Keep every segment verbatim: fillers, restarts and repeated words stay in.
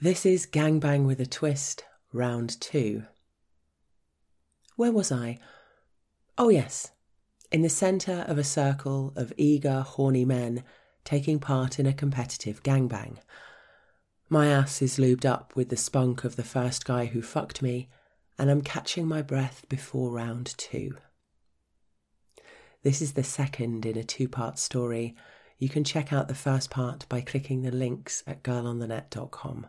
This is Gangbang with a Twist, round two. Where was I? Oh yes, in the centre of a circle of eager, horny men taking part in a competitive gangbang. My ass is lubed up with the spunk of the first guy who fucked me, and I'm catching my breath before round two. This is the second in a two-part story. You can check out the first part by clicking the links at girl on the net dot com.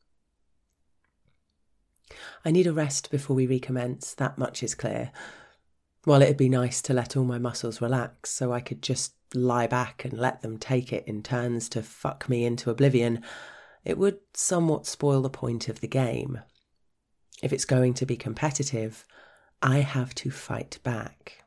I need a rest before we recommence, that much is clear. While it'd be nice to let all my muscles relax so I could just lie back and let them take it in turns to fuck me into oblivion, it would somewhat spoil the point of the game. If it's going to be competitive, I have to fight back.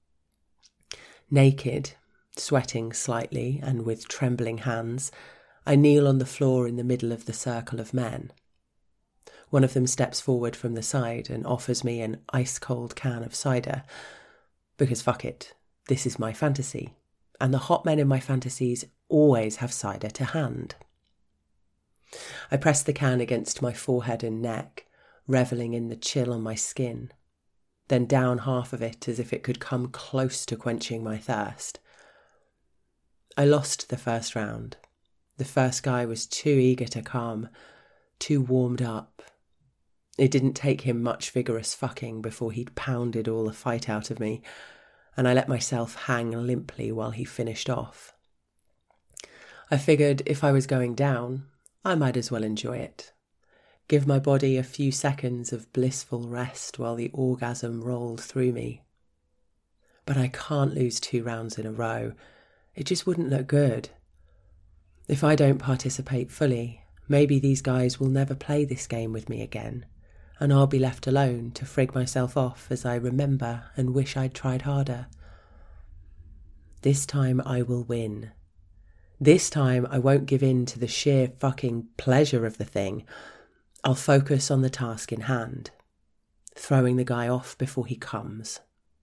Naked, sweating slightly and with trembling hands, I kneel on the floor in the middle of the circle of men. One of them steps forward from the side and offers me an ice-cold can of cider. Because fuck it, this is my fantasy, and the hot men in my fantasies always have cider to hand. I press the can against my forehead and neck, revelling in the chill on my skin, then down half of it as if it could come close to quenching my thirst. I lost the first round. The first guy was too eager to come, too warmed up. It didn't take him much vigorous fucking before he'd pounded all the fight out of me, and I let myself hang limply while he finished off. I figured if I was going down, I might as well enjoy it. Give my body a few seconds of blissful rest while the orgasm rolled through me. But I can't lose two rounds in a row. It just wouldn't look good. If I don't participate fully, maybe these guys will never play this game with me again, and I'll be left alone to frig myself off as I remember and wish I'd tried harder. This time I will win. This time I won't give in to the sheer fucking pleasure of the thing. I'll focus on the task in hand, throwing the guy off before he comes.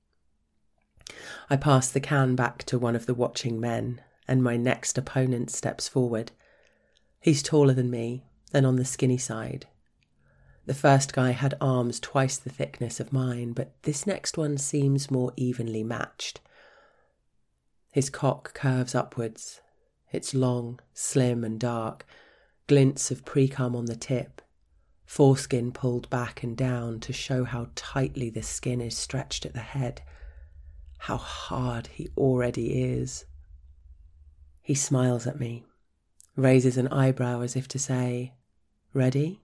I pass the can back to one of the watching men, and my next opponent steps forward. He's taller than me, and on the skinny side. The first guy had arms twice the thickness of mine, but this next one seems more evenly matched. His cock curves upwards. It's long, slim and dark, glints of pre-cum on the tip, foreskin pulled back and down to show how tightly the skin is stretched at the head, how hard he already is. He smiles at me, raises an eyebrow as if to say, "Ready?"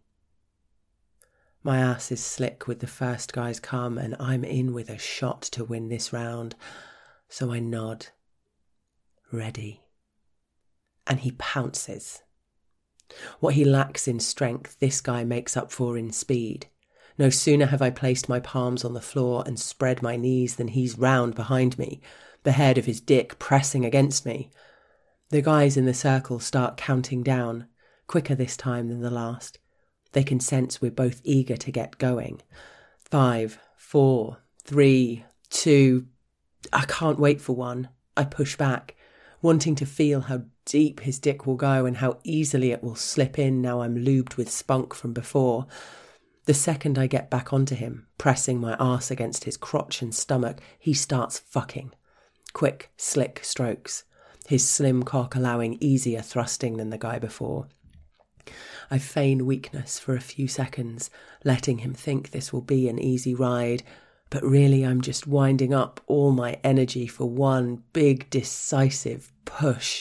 My ass is slick with the first guy's cum, and I'm in with a shot to win this round, so I nod. Ready. And he pounces. What he lacks in strength, this guy makes up for in speed. No sooner have I placed my palms on the floor and spread my knees than he's round behind me, the head of his dick pressing against me. The guys in the circle start counting down, quicker this time than the last. They can sense we're both eager to get going. Five, four, three, two... I can't wait for one. I push back, wanting to feel how deep his dick will go and how easily it will slip in now I'm lubed with spunk from before. The second I get back onto him, pressing my arse against his crotch and stomach, he starts fucking. Quick, slick strokes, his slim cock allowing easier thrusting than the guy before. I feign weakness for a few seconds, letting him think this will be an easy ride, but really I'm just winding up all my energy for one big decisive push.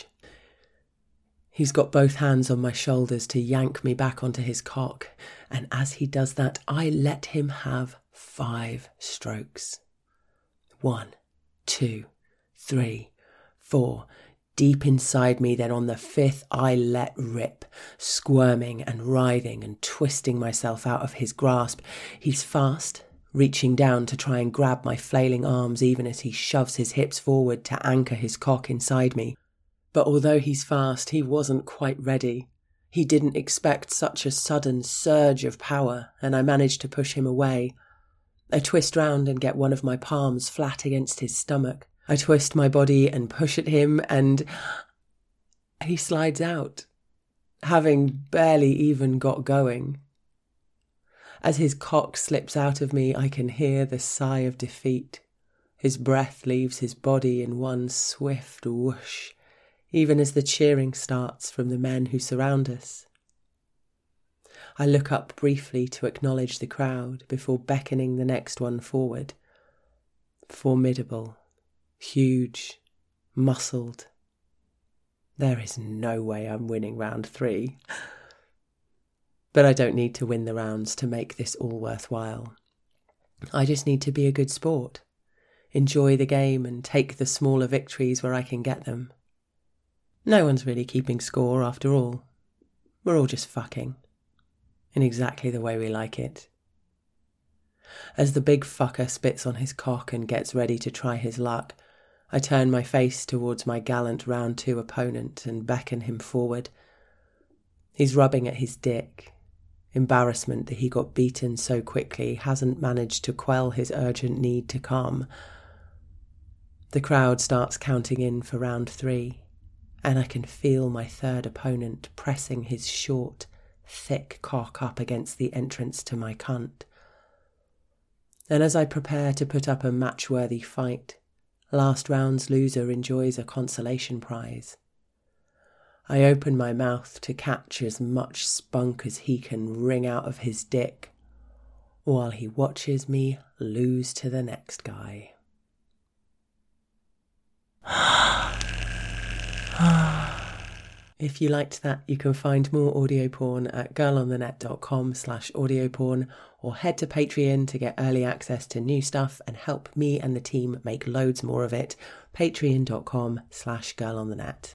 He's got both hands on my shoulders to yank me back onto his cock, and as he does that, I let him have five strokes. One, two, three, four... Deep inside me, then on the fifth, I let rip, squirming and writhing and twisting myself out of his grasp. He's fast, reaching down to try and grab my flailing arms even as he shoves his hips forward to anchor his cock inside me. But although he's fast, he wasn't quite ready. He didn't expect such a sudden surge of power, and I managed to push him away. I twist round and get one of my palms flat against his stomach. I twist my body and push at him, and he slides out. having barely even got going. As his cock slips out of me, I can hear the sigh of defeat. His breath leaves his body in one swift whoosh, even as the cheering starts from the men who surround us. I look up briefly to acknowledge the crowd before beckoning the next one forward. Formidable, huge, muscled. There is no way I'm winning round three. But I don't need to win the rounds to make this all worthwhile. I just need to be a good sport, enjoy the game and take the smaller victories where I can get them. No one's really keeping score after all. We're all just fucking, in exactly the way we like it. As the big fucker spits on his cock and gets ready to try his luck, I turn my face towards my gallant round two opponent and beckon him forward. He's rubbing at his dick. Embarrassment that he got beaten so quickly hasn't managed to quell his urgent need to come. The crowd starts counting in for round three, and I can feel my third opponent pressing his short, thick cock up against the entrance to my cunt. And as I prepare to put up a match-worthy fight, last round's loser enjoys a consolation prize. I open my mouth to catch as much spunk as he can wring out of his dick, while he watches me lose to the next guy. If you liked that, you can find more audio porn at girlonthenet.com slash audio porn, or head to Patreon to get early access to new stuff and help me and the team make loads more of it. Patreon.com slash girlonthenet.